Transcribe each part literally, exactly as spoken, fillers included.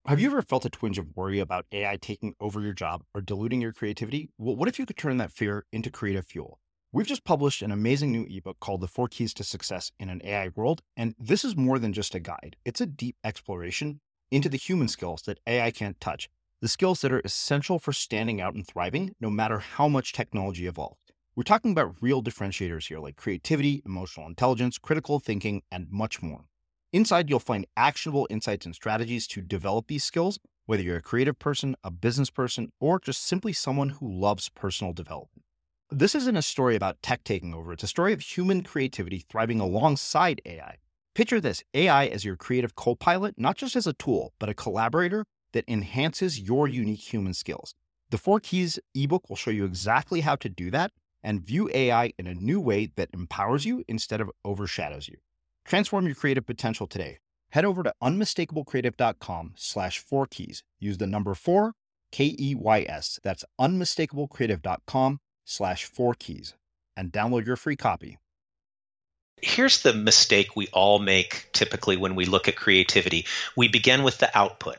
Have you ever felt a twinge of worry about A I taking over your job or diluting your creativity? Well, what if you could turn that fear into creative fuel? We've just published an amazing new ebook called The Four Keys to Success in an A I World, and this is more than just a guide. It's a deep exploration into the human skills that A I can't touch, the skills that are essential for standing out and thriving, no matter how much technology evolves. We're talking about real differentiators here, like creativity, emotional intelligence, critical thinking, and much more. Inside, you'll find actionable insights and strategies to develop these skills, whether you're a creative person, a business person, or just simply someone who loves personal development. This isn't a story about tech taking over. It's a story of human creativity thriving alongside A I. Picture this, A I as your creative co-pilot, not just as a tool, but a collaborator that enhances your unique human skills. The Four Keys ebook will show you exactly how to do that and view A I in a new way that empowers you instead of overshadows you. Transform your creative potential today. Head over to unmistakablecreative.com slash four keys. Use the number four, K E Y S. That's unmistakablecreative.com slash four keys and download your free copy. Here's the mistake we all make typically when we look at creativity. We begin with the output.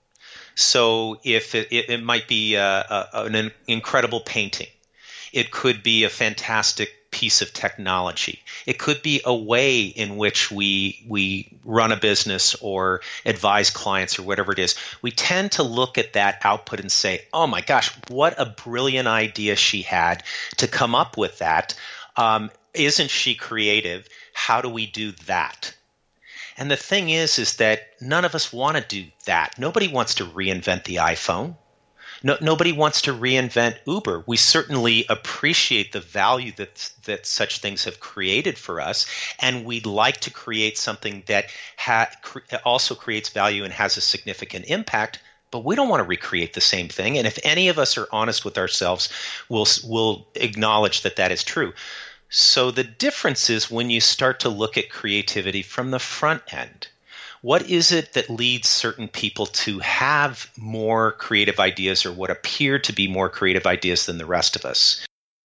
So if it, it, it might be a, a, an incredible painting. It could be a fantastic piece of technology. It could be a way in which we we run a business or advise clients or whatever it is. We tend to look at that output and say, oh my gosh, what a brilliant idea she had to come up with that. Um, isn't she creative? How do we do that? And the thing is, is that none of us want to do that. Nobody wants to reinvent the iPhone. No, nobody wants to reinvent Uber. We certainly appreciate the value that that such things have created for us, and we'd like to create something that ha- cre- also creates value and has a significant impact, but we don't want to recreate the same thing. And if any of us are honest with ourselves, we'll, we'll acknowledge that that is true. So the difference is when you start to look at creativity from the front end. What is it that leads certain people to have more creative ideas or what appear to be more creative ideas than the rest of us?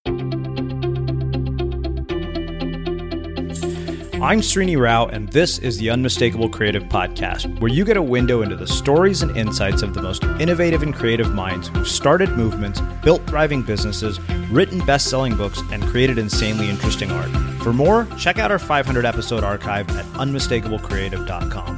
I'm Srini Rao, and this is the Unmistakable Creative Podcast, where you get a window into the stories and insights of the most innovative and creative minds who've started movements, built thriving businesses, written best-selling books, and created insanely interesting art. For more, check out our five hundred episode archive at unmistakable creative dot com.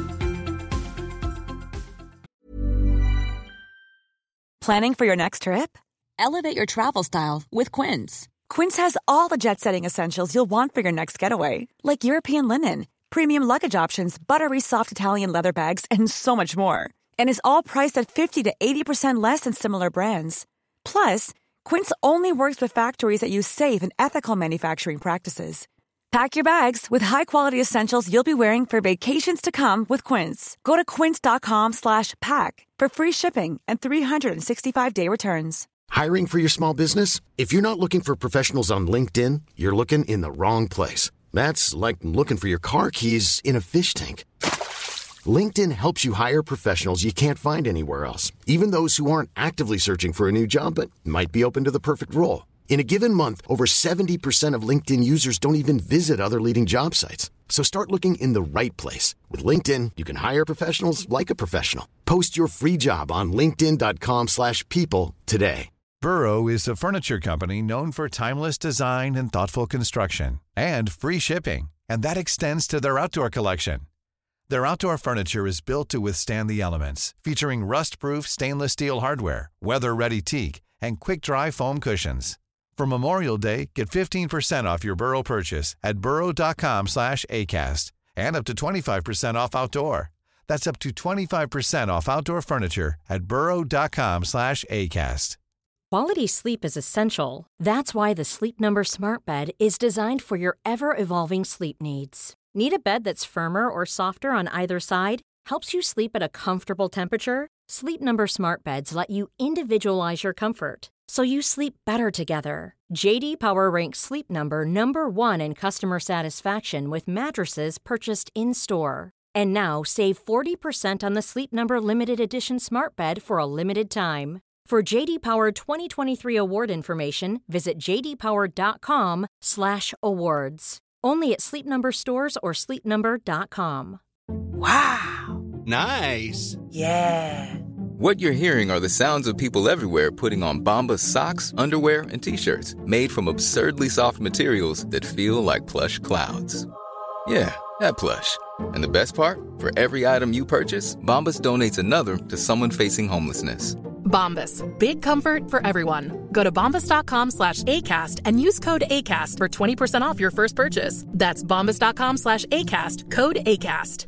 Planning for your next trip? Elevate your travel style with Quince. Quince has all the jet-setting essentials you'll want for your next getaway, like European linen, premium luggage options, buttery soft Italian leather bags, and so much more. And is all priced at fifty to eighty percent less than similar brands. Plus, Quince only works with factories that use safe and ethical manufacturing practices. Pack your bags with high-quality essentials you'll be wearing for vacations to come with Quince. Go to quince.com slash pack for free shipping and three sixty-five day returns. Hiring for your small business? If you're not looking for professionals on LinkedIn, you're looking in the wrong place. That's like looking for your car keys in a fish tank. LinkedIn helps you hire professionals you can't find anywhere else, even those who aren't actively searching for a new job but might be open to the perfect role. In a given month, over seventy percent of LinkedIn users don't even visit other leading job sites. So start looking in the right place. With LinkedIn, you can hire professionals like a professional. Post your free job on linkedin.com slash people today. Burrow is a furniture company known for timeless design and thoughtful construction and free shipping, and that extends to their outdoor collection. Their outdoor furniture is built to withstand the elements, featuring rust-proof stainless steel hardware, weather-ready teak, and quick-dry foam cushions. For Memorial Day, get fifteen percent off your Burrow purchase at burrow.com slash ACAST and up to twenty-five percent off outdoor. That's up to twenty-five percent off outdoor furniture at burrow.com slash ACAST. Quality sleep is essential. That's why the Sleep Number Smart Bed is designed for your ever-evolving sleep needs. Need a bed that's firmer or softer on either side? Helps you sleep at a comfortable temperature? Sleep Number Smart Beds let you individualize your comfort, so you sleep better together. J D Power ranks Sleep Number number one in customer satisfaction with mattresses purchased in-store. And now save forty percent on the Sleep Number Limited Edition Smart Bed for a limited time. For J D Power twenty twenty-three award information, visit jdpower.com slash awards. Only at Sleep Number stores or sleep number dot com. Wow. Nice. Yeah. What you're hearing are the sounds of people everywhere putting on Bombas socks, underwear, and T-shirts made from absurdly soft materials that feel like plush clouds. Yeah, that plush. And the best part? For every item you purchase, Bombas donates another to someone facing homelessness. Bombas. Big comfort for everyone. Go to bombas.com slash ACAST and use code ACAST for twenty percent off your first purchase. That's bombas.com slash ACAST. Code ACAST.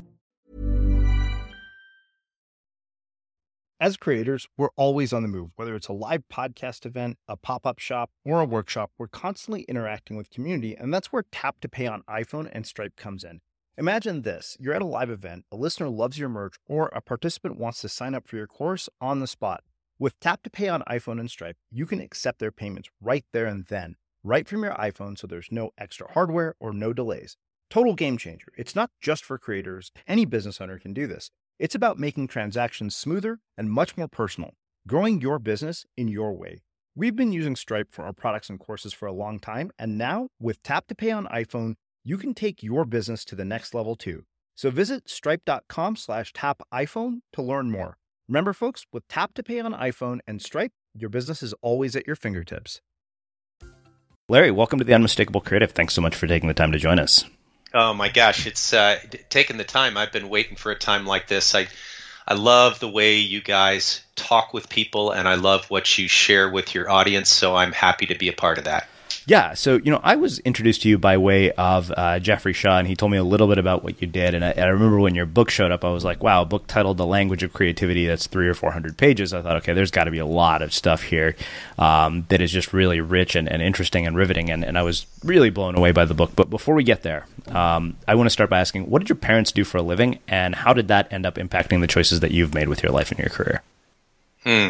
As creators, we're always on the move. Whether it's a live podcast event, a pop-up shop, or a workshop, we're constantly interacting with community, and that's where Tap to Pay on iPhone and Stripe comes in. Imagine this. You're at a live event, a listener loves your merch, or a participant wants to sign up for your course on the spot. With Tap to Pay on iPhone and Stripe, you can accept their payments right there and then, right from your iPhone, so there's no extra hardware or no delays. Total game changer. It's not just for creators. Any business owner can do this. It's about making transactions smoother and much more personal, growing your business in your way. We've been using Stripe for our products and courses for a long time, and now with Tap to Pay on iPhone, you can take your business to the next level too. So visit stripe.com slash tap iPhone to learn more. Remember, folks, with Tap to Pay on iPhone and Stripe, your business is always at your fingertips. Larry, welcome to the Unmistakable Creative. Thanks so much for taking the time to join us. Oh my gosh, it's uh, taken the time. I've been waiting for a time like this. I, I love the way you guys talk with people, and I love what you share with your audience. So I'm happy to be a part of that. Yeah, so, you know, I was introduced to you by way of uh, Jeffrey Shaw, and he told me a little bit about what you did. And I, and I remember when your book showed up, I was like, wow, a book titled The Language of Creativity, that's three or four hundred pages. I thought, okay, there's got to be a lot of stuff here um, that is just really rich and, and interesting and riveting. And, and I was really blown away by the book. But before we get there, um, I want to start by asking, what did your parents do for a living, and how did that end up impacting the choices that you've made with your life and your career? Hmm.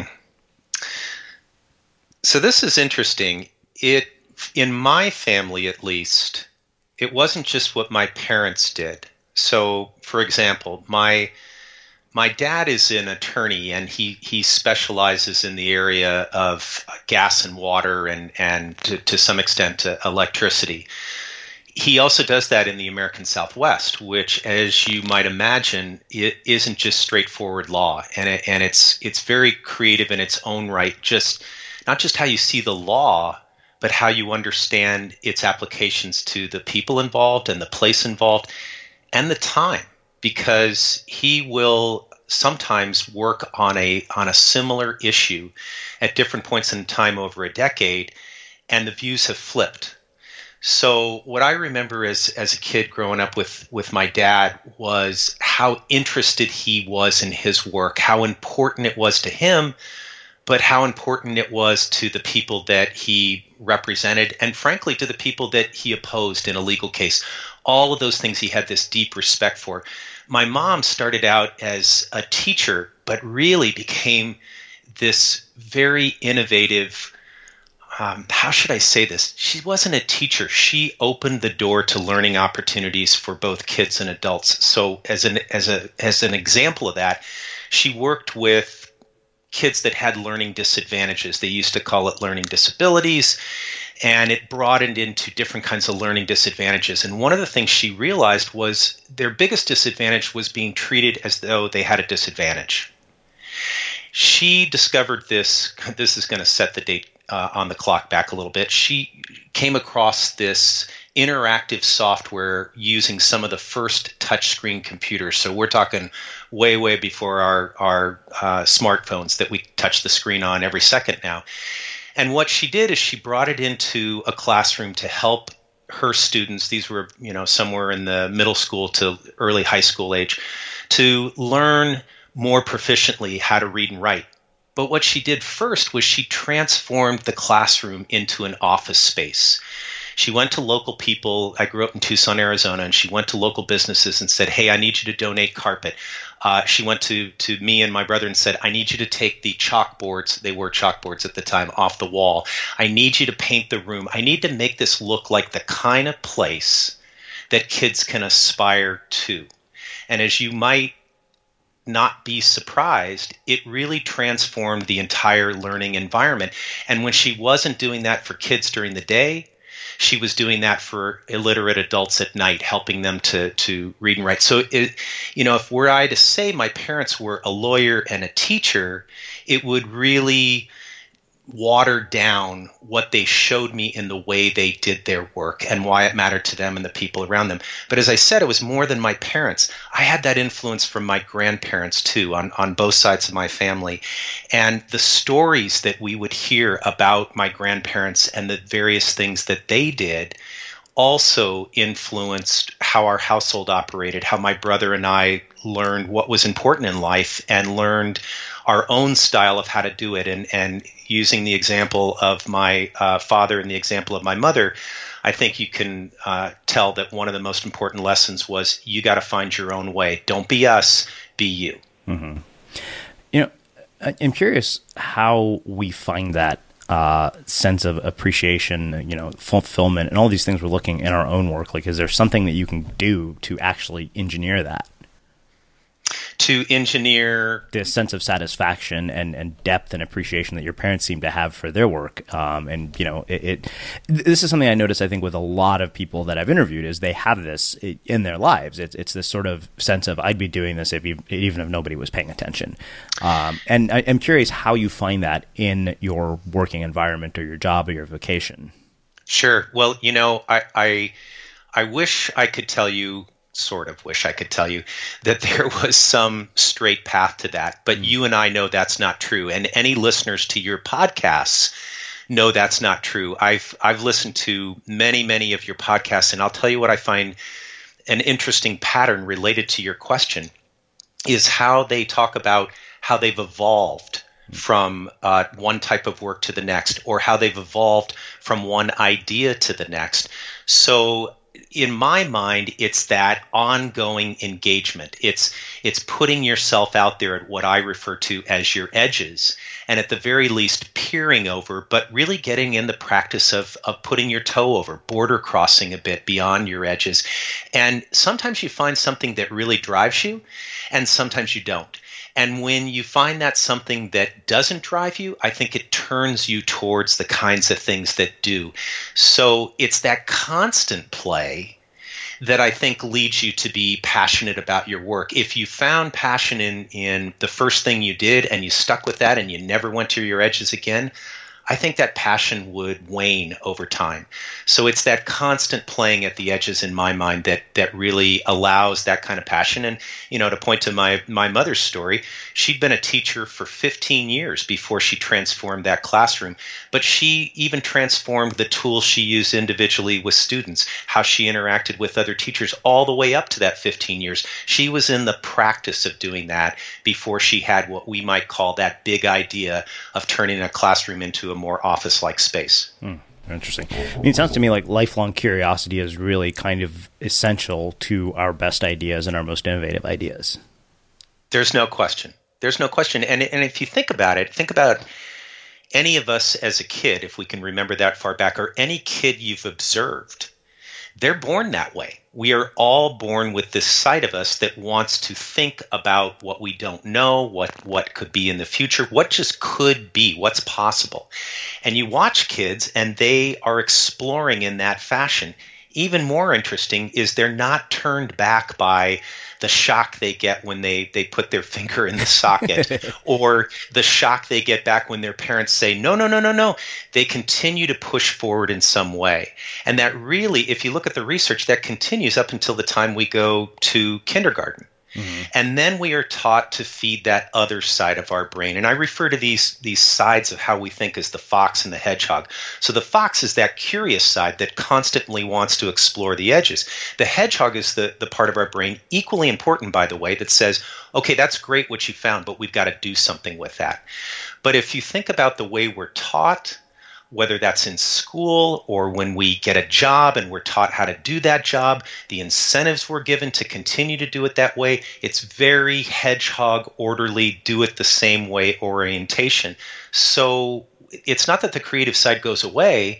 So this is interesting. It In my family, at least, it wasn't just what my parents did. So, for example, my my dad is an attorney, and he, he specializes in the area of gas and water and, and to, to some extent uh, electricity. He also does that in the American Southwest, which, as you might imagine, it isn't just straightforward law, and it, and it's it's very creative in its own right. Just not just how you see the law, but how you understand its applications to the people involved and the place involved and the time, because he will sometimes work on a on a similar issue at different points in time over a decade, and the views have flipped. So what I remember as as a kid growing up with, with my dad was how interested he was in his work, how important it was to him, but how important it was to the people that he represented, and frankly, to the people that he opposed in a legal case. All of those things he had this deep respect for. My mom started out as a teacher, but really became this very innovative, um, how should I say this? She wasn't a teacher. She opened the door to learning opportunities for both kids and adults. So as an, as a, as an example of that, she worked with kids that had learning disadvantages. They used to call it learning disabilities, and it broadened into different kinds of learning disadvantages. And one of the things she realized was their biggest disadvantage was being treated as though they had a disadvantage. She discovered this. This is going to set the date uh, on the clock back a little bit. She came across this interactive software using some of the first touchscreen computers. So we're talking way, way before our, our uh, smartphones that we touch the screen on every second now. And what she did is she brought it into a classroom to help her students. These were, you know, somewhere in the middle school to early high school age, to learn more proficiently how to read and write. But what she did first was she transformed the classroom into an office space. She went to local people. I grew up in Tucson, Arizona, and she went to local businesses and said, hey, I need you to donate carpet. Uh, she went to, to me and my brother and said, I need you to take the chalkboards, they were chalkboards at the time, off the wall. I need you to paint the room. I need to make this look like the kind of place that kids can aspire to. And as you might not be surprised, it really transformed the entire learning environment. And when she wasn't doing that for kids during the day, she was doing that for illiterate adults at night, helping them to to read and write. So, it, you know, if were I to say my parents were a lawyer and a teacher, it would really water down what they showed me in the way they did their work and why it mattered to them and the people around them. But as I said, it was more than my parents. I had that influence from my grandparents too, on, on both sides of my family. And the stories that we would hear about my grandparents and the various things that they did also influenced how our household operated, how my brother and I learned what was important in life and learned our own style of how to do it. And, and using the example of my uh, father and the example of my mother, I think you can uh, tell that one of the most important lessons was you got to find your own way. Don't be us, be you. Mm-hmm. You know, I'm curious how we find that uh, sense of appreciation, you know, fulfillment, and all these things we're looking in our own work. Like, is there something that you can do to actually engineer that? To engineer this sense of satisfaction and, and depth and appreciation that your parents seem to have for their work. Um, and, you know, it, it, this is something I notice, I think, with a lot of people that I've interviewed is they have this in their lives. It's, it's this sort of sense of, I'd be doing this if you, even if nobody was paying attention. Um, and I, I'm curious how you find that in your working environment or your job or your vocation. Sure. Well, you know, I, I, I wish I could tell you sort of wish I could tell you that there was some straight path to that. But you and I know that's not true. And any listeners to your podcasts know that's not true. I've I've listened to many, many of your podcasts, and I'll tell you what I find an interesting pattern related to your question is how they talk about how they've evolved from uh, one type of work to the next, or how they've evolved from one idea to the next. So in my mind, it's that ongoing engagement. It's it's putting yourself out there at what I refer to as your edges, and at the very least peering over, but really getting in the practice of, of putting your toe over, border crossing a bit beyond your edges. And sometimes you find something that really drives you, and sometimes you don't. And when you find that something that doesn't drive you, I think it turns you towards the kinds of things that do. So it's that constant play that I think leads you to be passionate about your work. If you found passion in, in the first thing you did and you stuck with that and you never went to your edges again, I think that passion would wane over time. So it's that constant playing at the edges in my mind that that really allows that kind of passion. And, you know, to point to my, my mother's story, she'd been a teacher for fifteen years before she transformed that classroom. But she even transformed the tools she used individually with students, how she interacted with other teachers all the way up to that fifteen years. She was in the practice of doing that before she had what we might call that big idea of turning a classroom into a more office-like space. Hmm. Interesting. I mean, it sounds to me like lifelong curiosity is really kind of essential to our best ideas and our most innovative ideas. There's no question. There's no question. And, and if you think about it, think about any of us as a kid, if we can remember that far back, or any kid you've observed. They're born that way. We are all born with this side of us that wants to think about what we don't know, what, what could be in the future, what just could be, what's possible. And you watch kids and they are exploring in that fashion. Even more interesting is they're not turned back by the shock they get when they, they put their finger in the socket or the shock they get back when their parents say, no, no, no, no, no. They continue to push forward in some way. And that really, if you look at the research, that continues up until the time we go to kindergarten. Mm-hmm. And then we are taught to feed that other side of our brain. And I refer to these, these sides of how we think as the fox and the hedgehog. So the fox is that curious side that constantly wants to explore the edges. The hedgehog is the, the part of our brain, equally important, by the way, that says, okay, that's great what you found, but we've got to do something with that. But if you think about the way we're taught, whether that's in school or when we get a job and we're taught how to do that job, the incentives we're given to continue to do it that way, it's very hedgehog, orderly, do it the same way orientation. So it's not that the creative side goes away.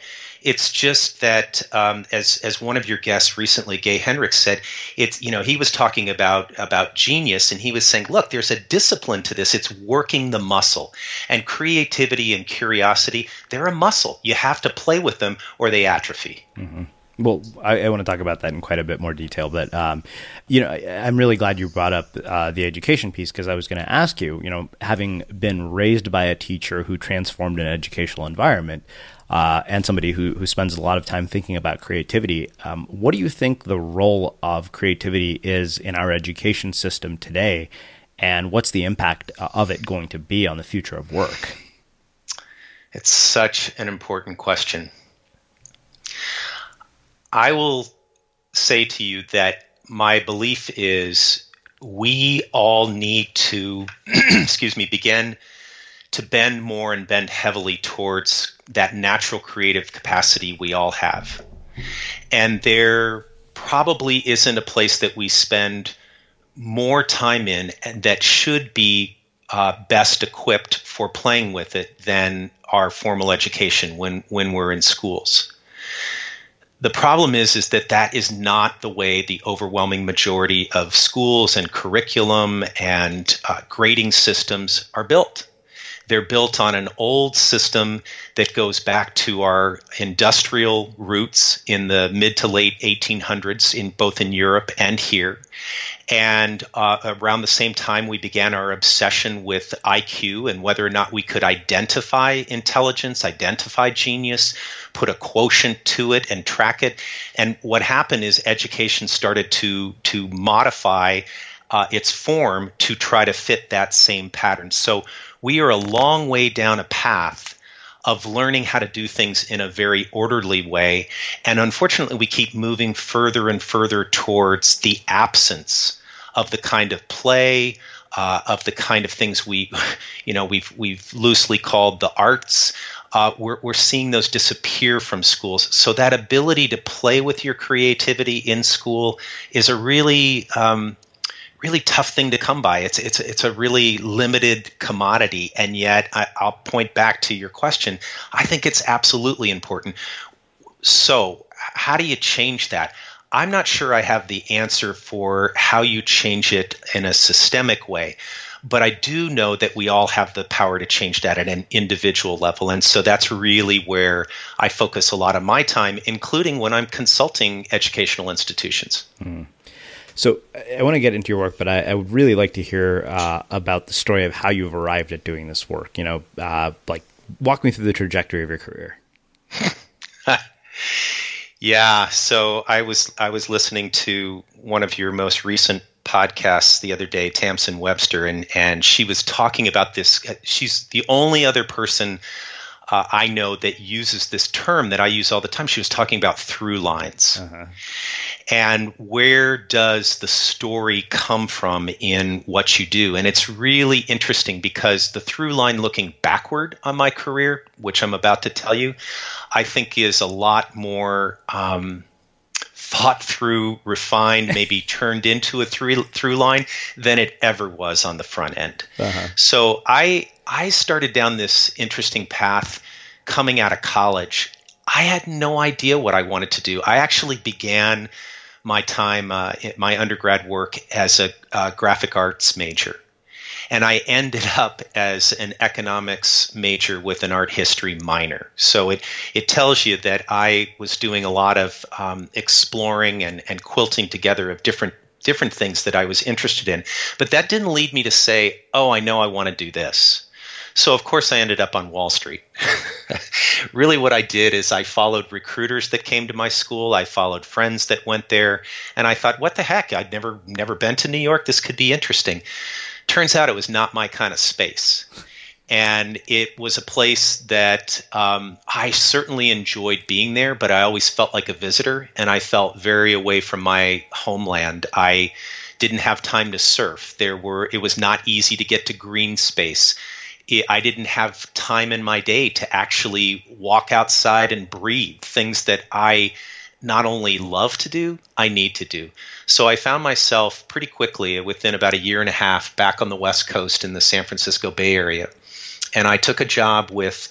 It's just that, um, as as one of your guests recently, Gay Hendricks, said, it's, you know, he was talking about about genius, and he was saying, look, there's a discipline to this. It's working the muscle. And creativity and curiosity, they're a muscle. You have to play with them or they atrophy. Mm-hmm. Well, I, I want to talk about that in quite a bit more detail, but um, you know, I, I'm really glad you brought up uh, the education piece, because I was going to ask you, you know, having been raised by a teacher who transformed an educational environment, uh, and somebody who who spends a lot of time thinking about creativity, um, what do you think the role of creativity is in our education system today, and what's the impact of it going to be on the future of work? It's such an important question. I will say to you that my belief is we all need to, excuse me, begin to bend more and bend heavily towards that natural creative capacity we all have. And there probably isn't a place that we spend more time in and that should be uh, best equipped for playing with it than our formal education when, when we're in schools. The problem is, is that that is not the way the overwhelming majority of schools and curriculum and uh, grading systems are built. They're built on an old system that goes back to our industrial roots in the mid to late eighteen hundreds, in both in Europe and here. And uh, around the same time, we began our obsession with I Q and whether or not we could identify intelligence, identify genius, put a quotient to it and track it. And what happened is education started to, to modify uh, its form to try to fit that same pattern. So we are a long way down a path of learning how to do things in a very orderly way. And unfortunately, we keep moving further and further towards the absence of the kind of play, uh, of the kind of things we, you know, we've we've loosely called the arts. Uh, we're we're seeing those disappear from schools. So that ability to play with your creativity in school is a really um, really tough thing to come by. It's it's it's a really limited commodity, and yet I, I'll point back to your question. I think it's absolutely important. So how do you change that? I'm not sure I have the answer for how you change it in a systemic way, but I do know that we all have the power to change that at an individual level. And so that's really where I focus a lot of my time, including when I'm consulting educational institutions. Mm. So I want to get into your work, but I, I would really like to hear uh, about the story of how you've arrived at doing this work. You know, uh, like walk me through the trajectory of your career. Yeah, so I was I was listening to one of your most recent podcasts the other day, Tamsin Webster, and and she was talking about this. She's the only other person uh, I know that uses this term that I use all the time. She was talking about through lines. Uh-huh. And where does the story come from in what you do? And it's really interesting because the through line looking backward on my career, which I'm about to tell you, I think is a lot more um, thought through, refined, maybe turned into a through, through line than it ever was on the front end. Uh-huh. So I I started down this interesting path coming out of college. I had no idea what I wanted to do. I actually began my time, uh, my undergrad work as a uh, graphic arts major. And I ended up as an economics major with an art history minor. So it, it tells you that I was doing a lot of um, exploring and, and quilting together of different different things that I was interested in. But that didn't lead me to say, oh, I know I want to do this. So, of course, I ended up on Wall Street. Really what I did is I followed recruiters that came to my school. I followed friends that went there. And I thought, what the heck? I'd never never been to New York. This could be interesting. Turns out it was not my kind of space. And it was a place that um, I certainly enjoyed being there, but I always felt like a visitor. And I felt very away from my homeland. I didn't have time to surf. There were. It was not easy to get to green space. I didn't have time in my day to actually walk outside and breathe, things that I not only love to do, I need to do. So I found myself pretty quickly, within about a year and a half, back on the West Coast in the San Francisco Bay Area. And I took a job with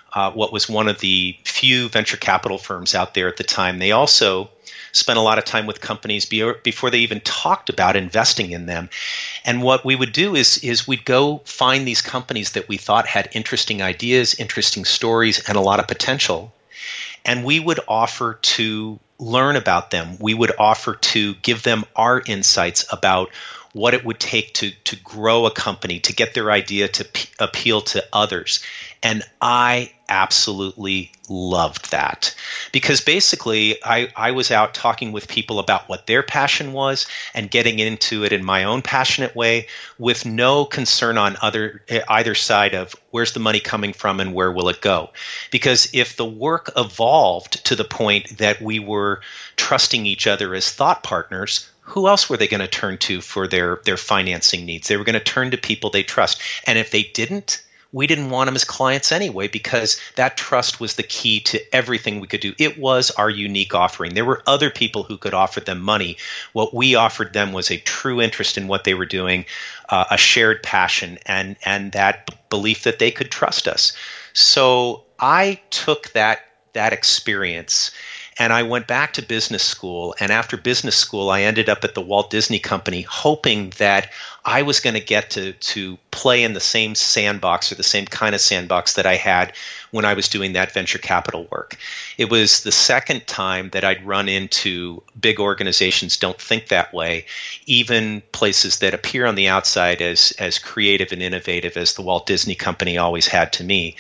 uh, what was one of the few venture capital firms out there at the time. They also spent a lot of time with companies be- before they even talked about investing in them. And what we would do is, is we'd go find these companies that we thought had interesting ideas, interesting stories, and a lot of potential. And we would offer to learn about them. We would offer to give them our insights about what it would take to, to grow a company, to get their idea to p- appeal to others. And I absolutely loved that because basically I, I was out talking with people about what their passion was and getting into it in my own passionate way with no concern on other either side of where's the money coming from and where will it go. Because if the work evolved to the point that we were trusting each other as thought partners, who else were they going to turn to for their, their financing needs? They were going to turn to people they trust. And if they didn't, we didn't want them as clients anyway, because that trust was the key to everything we could do. It was our unique offering. There were other people who could offer them money. What we offered them was a true interest in what they were doing, uh, a shared passion, and, and that b- belief that they could trust us. So I took that that experience and I went back to business school. And after business school, I ended up at the Walt Disney Company, hoping that I was going to get to to play in the same sandbox or the same kind of sandbox that I had when I was doing that venture capital work. It was the second time that I'd run into big organizations don't think that way, even places that appear on the outside as as creative and innovative as the Walt Disney Company always had to me.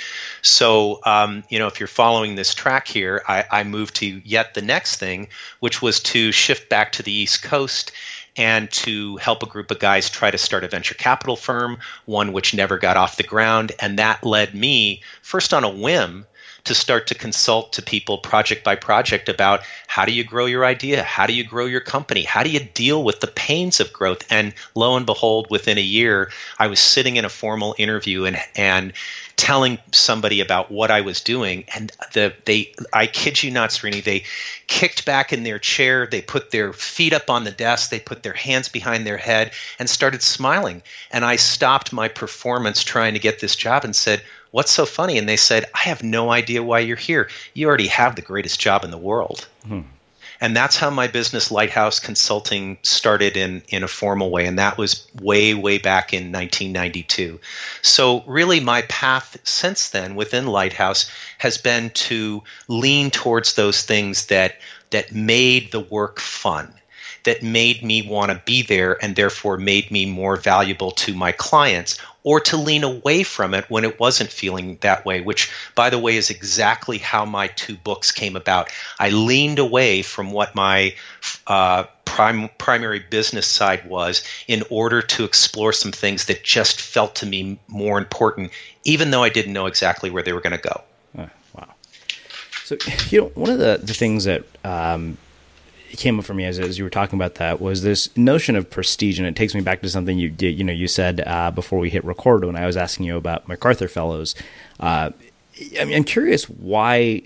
So, um, you know, if you're following this track here, I, I moved to yet the next thing, which was to shift back to the East Coast and to help a group of guys try to start a venture capital firm, one which never got off the ground. And that led me, first on a whim, to start to consult to people project by project about how do you grow your idea? How do you grow your company? How do you deal with the pains of growth? And lo and behold, within a year, I was sitting in a formal interview and and telling somebody about what I was doing. And the they I kid you not, Srini, they kicked back in their chair, they put their feet up on the desk, they put their hands behind their head and started smiling. And I stopped my performance trying to get this job and said, "What's so funny?" And they said, "I have no idea why you're here. You already have the greatest job in the world." Hmm. And that's how my business, Lighthouse Consulting, started in, in a formal way. And that was way, way back in nineteen ninety-two. So really my path since then within Lighthouse has been to lean towards those things that that made the work fun, that made me want to be there and therefore made me more valuable to my clients, or to lean away from it when it wasn't feeling that way, which, by the way, is exactly how my two books came about. I leaned away from what my uh, prim- primary business side was in order to explore some things that just felt to me more important, even though I didn't know exactly where they were going to go. Oh, wow. So, you know, one of the, the things that um, came up for me as, as you were talking about that was this notion of prestige, and it takes me back to something you did. You know, you said uh, before we hit record when I was asking you about MacArthur Fellows. Uh, I'm, I'm curious why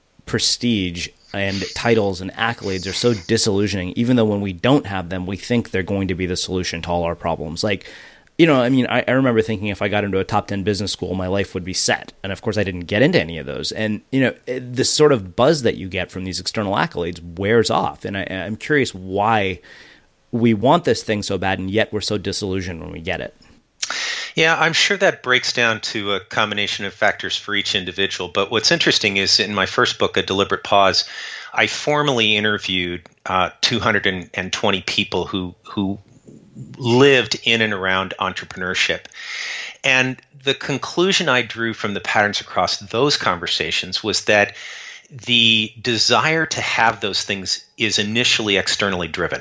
prestige and titles and accolades are so disillusioning, even though when we don't have them, we think they're going to be the solution to all our problems. Like, you know, I mean, I, I remember thinking if I got into a top ten business school, my life would be set. And of course, I didn't get into any of those. And, you know, this sort of buzz that you get from these external accolades wears off. And I, I'm curious why we want this thing so bad, and yet we're so disillusioned when we get it. Yeah, I'm sure that breaks down to a combination of factors for each individual. But what's interesting is in my first book, A Deliberate Pause, I formally interviewed uh, two hundred twenty people who who lived in and around entrepreneurship. And the conclusion I drew from the patterns across those conversations was that the desire to have those things is initially externally driven.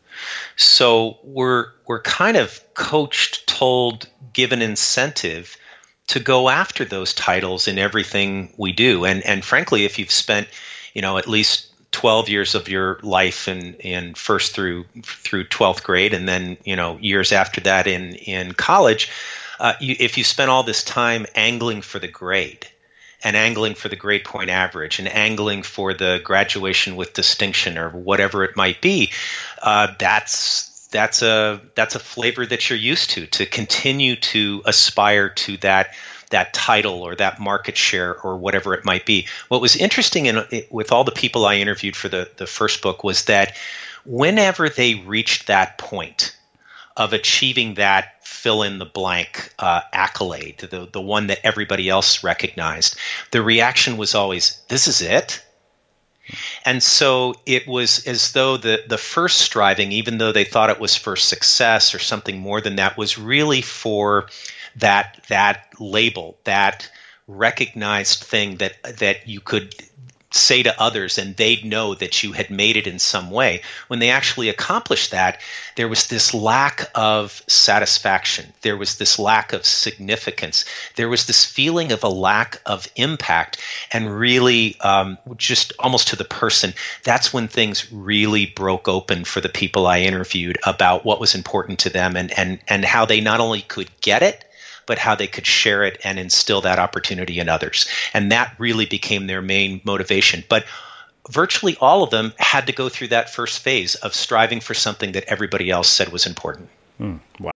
So we're we're kind of coached, told, given incentive to go after those titles in everything we do. And and frankly, if you've spent, you know, at least twelve years of your life in, in first through through twelfth grade, and then, you know, years after that in, in college, uh, you, if you spent all this time angling for the grade and angling for the grade point average and angling for the graduation with distinction or whatever it might be, uh, that's that's a that's a flavor that you're used to, to continue to aspire to that that title or that market share or whatever it might be. What was interesting in, with all the people I interviewed for the, the first book was that whenever they reached that point of achieving that fill-in-the-blank uh, accolade, the, the one that everybody else recognized, the reaction was always, this is it? And so it was as though the, the first striving, even though they thought it was for success or something more than that, was really for that that label, that recognized thing that that you could say to others and they'd know that you had made it in some way. When they actually accomplished that, there was this lack of satisfaction. There was this lack of significance. There was this feeling of a lack of impact, and really um, just almost to the person, that's when things really broke open for the people I interviewed about what was important to them, and and and how they not only could get it, but how they could share it and instill that opportunity in others. And that really became their main motivation. But virtually all of them had to go through that first phase of striving for something that everybody else said was important. Mm, wow.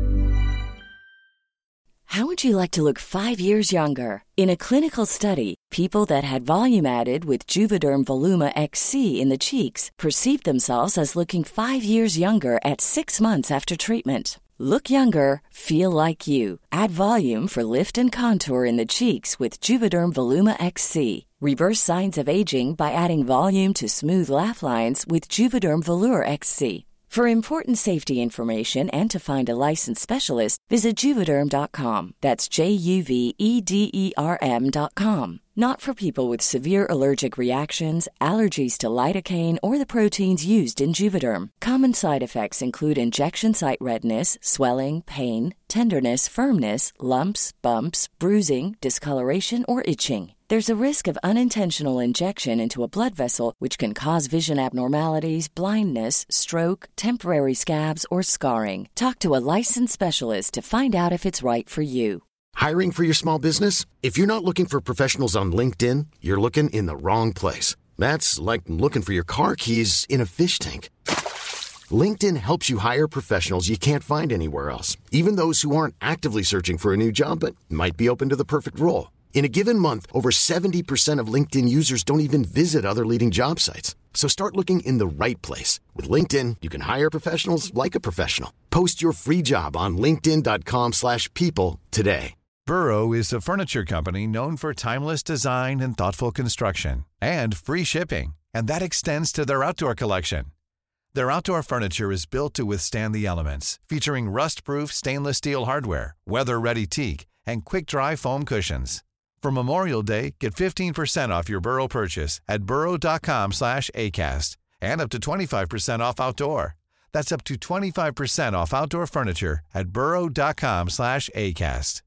How would you like to look five years younger? In a clinical study, people that had volume added with Juvederm Voluma X C in the cheeks perceived themselves as looking five years younger at six months after treatment. Look younger, feel like you. Add volume for lift and contour in the cheeks with Juvederm Voluma X C. Reverse signs of aging by adding volume to smooth laugh lines with Juvederm Volure X C. For important safety information and to find a licensed specialist, visit Juvederm dot com. That's J U V E D E R M dot com. Not for people with severe allergic reactions, allergies to lidocaine, or the proteins used in Juvederm. Common side effects include injection site redness, swelling, pain, tenderness, firmness, lumps, bumps, bruising, discoloration, or itching. There's a risk of unintentional injection into a blood vessel, which can cause vision abnormalities, blindness, stroke, temporary scabs, or scarring. Talk to a licensed specialist to find out if it's right for you. Hiring for your small business? If you're not looking for professionals on LinkedIn, you're looking in the wrong place. That's like looking for your car keys in a fish tank. LinkedIn helps you hire professionals you can't find anywhere else, even those who aren't actively searching for a new job but might be open to the perfect role. In a given month, over seventy percent of LinkedIn users don't even visit other leading job sites. So start looking in the right place. With LinkedIn, you can hire professionals like a professional. Post your free job on linkedin dot com slash people today. Burrow is a furniture company known for timeless design and thoughtful construction, and free shipping, and that extends to their outdoor collection. Their outdoor furniture is built to withstand the elements, featuring rust-proof stainless steel hardware, weather-ready teak, and quick-dry foam cushions. For Memorial Day, get fifteen percent off your Burrow purchase at burrow dot com slash acast, and up to twenty-five percent off outdoor. That's up to twenty-five percent off outdoor furniture at burrow dot com slash acast.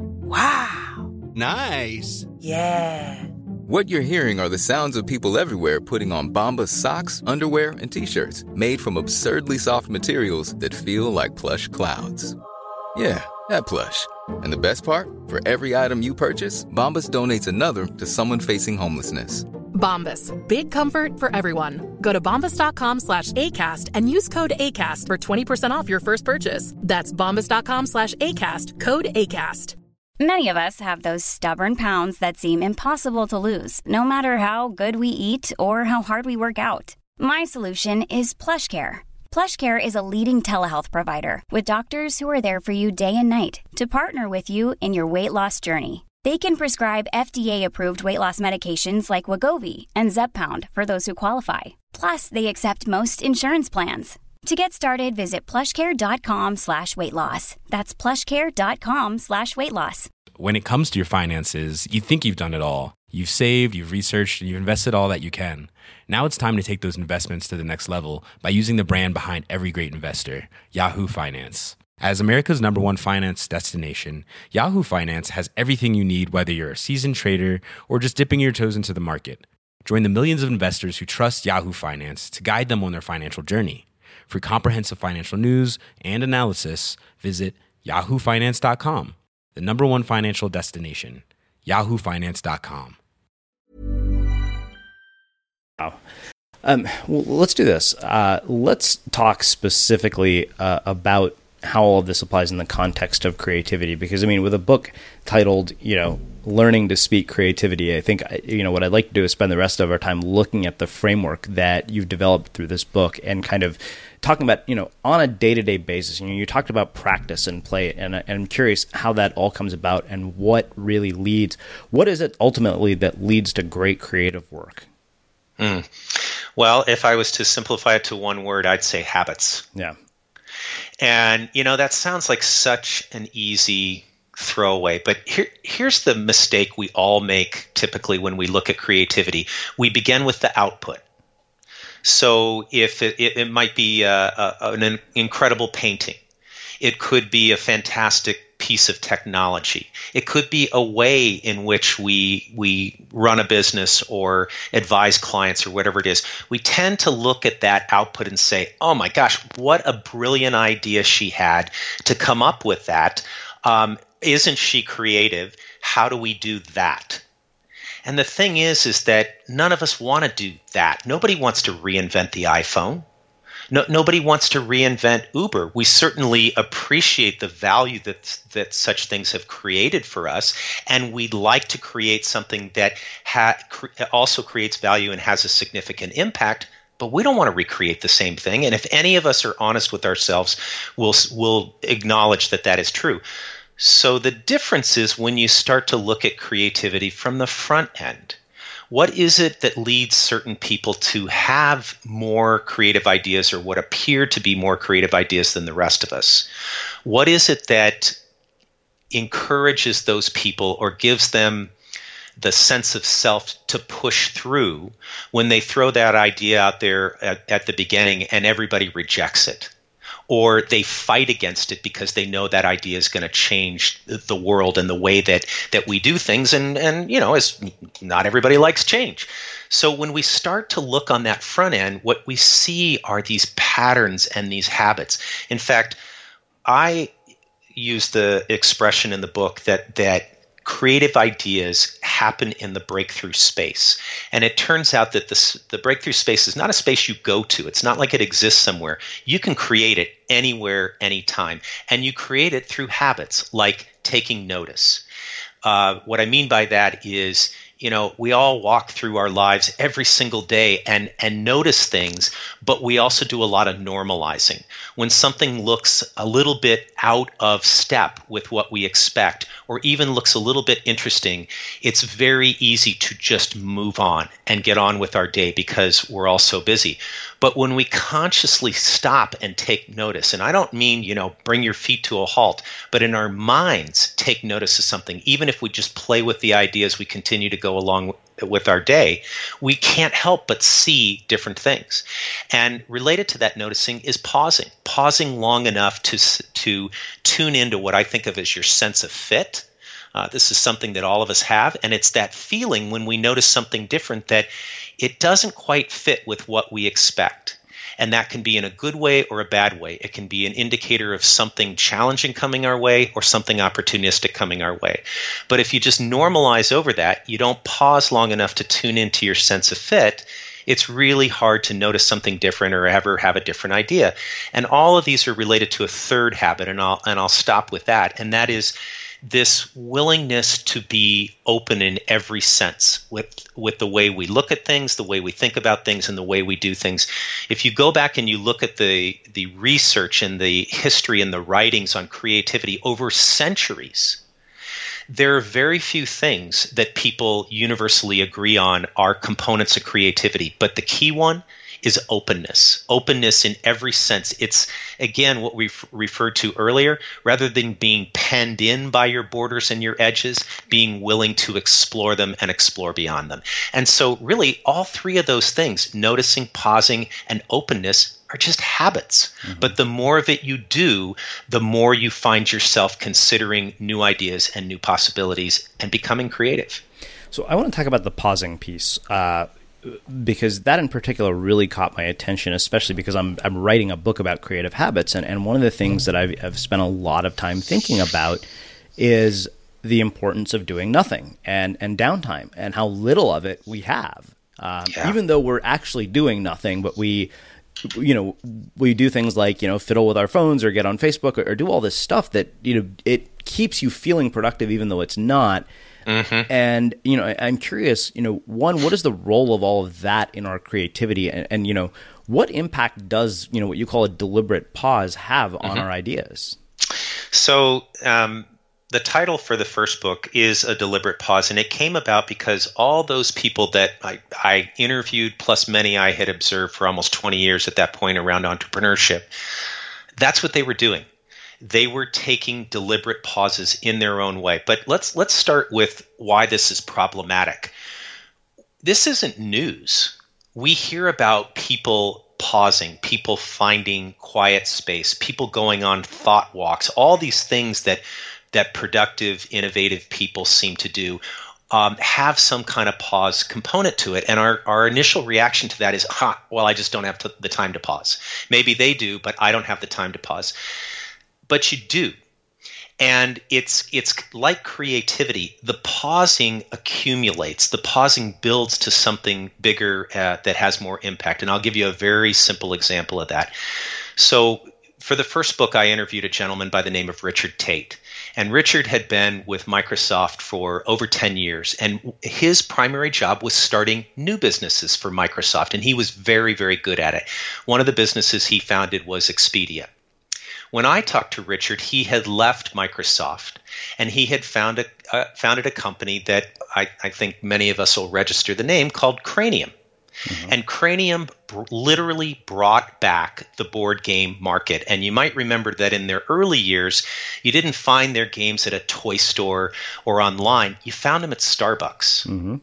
Wow. Nice. Yeah. What you're hearing are the sounds of people everywhere putting on Bombas socks, underwear, and T-shirts made from absurdly soft materials that feel like plush clouds. Yeah, that plush. And the best part? For every item you purchase, Bombas donates another to someone facing homelessness. Bombas. Big comfort for everyone. Go to bombas dot com slash ACAST and use code ACAST for twenty percent off your first purchase. That's bombas dot com slash ACAST. Code ACAST. Many of us have those stubborn pounds that seem impossible to lose, no matter how good we eat or how hard we work out. My solution is PlushCare. PlushCare is a leading telehealth provider with doctors who are there for you day and night to partner with you in your weight loss journey. They can prescribe F D A-approved weight loss medications like Wegovy and Zepbound for those who qualify. Plus, they accept most insurance plans. To get started, visit plushcare.com slash weight loss. That's plushcare.com slash weight loss. When it comes to your finances, you think you've done it all. You've saved, you've researched, and you've invested all that you can. Now it's time to take those investments to the next level by using the brand behind every great investor, Yahoo Finance. As America's number one finance destination, Yahoo Finance has everything you need, whether you're a seasoned trader or just dipping your toes into the market. Join the millions of investors who trust Yahoo Finance to guide them on their financial journey. For comprehensive financial news and analysis, visit yahoo finance dot com, the number one financial destination, yahoo finance dot com. Wow. Um, well, let's do this. Uh, let's talk specifically uh, about how all of this applies in the context of creativity. Because, I mean, with a book titled, you know, Learning to Speak Creativity, I think, you know, what I'd like to do is spend the rest of our time looking at the framework that you've developed through this book and kind of talking about, you know, on a day-to-day basis. You know, you talked about practice and play, and, and I'm curious how that all comes about and what really leads. What is it ultimately that leads to great creative work? Mm. Well, if I was to simplify it to one word, I'd say habits. Yeah. And, you know, that sounds like such an easy throwaway, but here, here's the mistake we all make typically when we look at creativity. We begin with the output. So if it, it, it might be a, a, an incredible painting, it could be a fantastic piece of technology. It could be a way in which we we run a business or advise clients or whatever it is. We tend to look at that output and say, oh my gosh, what a brilliant idea she had to come up with that. Um, isn't she creative? How do we do that? And the thing is, is that none of us want to do that. Nobody wants to reinvent the iPhone. No, nobody wants to reinvent Uber. We certainly appreciate the value that that such things have created for us, and we'd like to create something that ha- cre- also creates value and has a significant impact. But we don't want to recreate the same thing. And if any of us are honest with ourselves, we'll we'll acknowledge that that is true. So the difference is when you start to look at creativity from the front end. What is it that leads certain people to have more creative ideas or what appear to be more creative ideas than the rest of us? What is it that encourages those people or gives them the sense of self to push through when they throw that idea out there at, at the beginning and everybody rejects it? Or they fight against it because they know that idea is going to change the world and the way that, that we do things. And, and, you know, as not everybody likes change. So when we start to look on that front end, what we see are these patterns and these habits. In fact, I use the expression in the book that that creative ideas happen in the breakthrough space. And it turns out that this, the breakthrough space is not a space you go to. It's not like it exists somewhere. You can create it anywhere, anytime. And you create it through habits like taking notice. Uh, what I mean by that is, you know, we all walk through our lives every single day and, and notice things, but we also do a lot of normalizing. When something looks a little bit out of step with what we expect, or even looks a little bit interesting, it's very easy to just move on and get on with our day because we're all so busy. But when we consciously stop and take notice, and I don't mean, you know, bring your feet to a halt, but in our minds, take notice of something, even if we just play with the ideas, we continue to go along with our day, we can't help but see different things. And related to that noticing is pausing, pausing long enough to, to tune into what I think of as your sense of fit. Uh, this is something that all of us have, and it's that feeling when we notice something different that it doesn't quite fit with what we expect. And that can be in a good way or a bad way. It can be an indicator of something challenging coming our way or something opportunistic coming our way. But if you just normalize over that, you don't pause long enough to tune into your sense of fit, it's really hard to notice something different or ever have a different idea. And all of these are related to a third habit, and I'll and I'll stop with that, and that is this willingness to be open in every sense with with the way we look at things, the way we think about things, and the way we do things. If you go back and you look at the the research and the history and the writings on creativity over centuries, there are very few things that people universally agree on are components of creativity. But the key one is openness. Openness in every sense. It's, again, what we referred to earlier. Rather than being penned in by your borders and your edges, being willing to explore them and explore beyond them. And so really all three of those things, noticing, pausing, and openness, are just habits. Mm-hmm. But the more of it you do, the more you find yourself considering new ideas and new possibilities and becoming creative. So I want to talk about the pausing piece. Uh, because that in particular really caught my attention, especially because I'm I'm writing a book about creative habits. And, and one of the things that I've, I've spent a lot of time thinking about is the importance of doing nothing and, and downtime and how little of it we have. Um, yeah. Even though we're actually doing nothing, but we you know, we do things like, you know, fiddle with our phones or get on Facebook or, or do all this stuff that, you know, it keeps you feeling productive even though it's not. Mm-hmm. And, you know, I'm curious, you know, one, what is the role of all of that in our creativity? And, and you know, what impact does, you know, what you call a deliberate pause have on mm-hmm. our ideas? So um, the title for the first book is A Deliberate Pause, and it came about because all those people that I, I interviewed, plus many I had observed for almost twenty years at that point around entrepreneurship, that's what they were doing. They were taking deliberate pauses in their own way. But let's let's start with why this is problematic. This isn't news. We hear about people pausing, people finding quiet space, people going on thought walks, all these things that that productive, innovative people seem to do um, have some kind of pause component to it. And our, our initial reaction to that is, huh, well, I just don't have to, the time to pause. Maybe they do, but I don't have the time to pause. But you do. And it's it's like creativity. The pausing accumulates. The pausing builds to something bigger uh, that has more impact. And I'll give you a very simple example of that. So for the first book, I interviewed a gentleman by the name of Richard Tate. And Richard had been with Microsoft for over ten years. And his primary job was starting new businesses for Microsoft. And he was very, very good at it. One of the businesses he founded was Expedia. When I talked to Richard, he had left Microsoft and he had found a, uh, founded a company that I, I think many of us will register the name called Cranium. Mm-hmm. And Cranium br- literally brought back the board game market. And you might remember that in their early years, you didn't find their games at a toy store or online. You found them at Starbucks. Mm-hmm.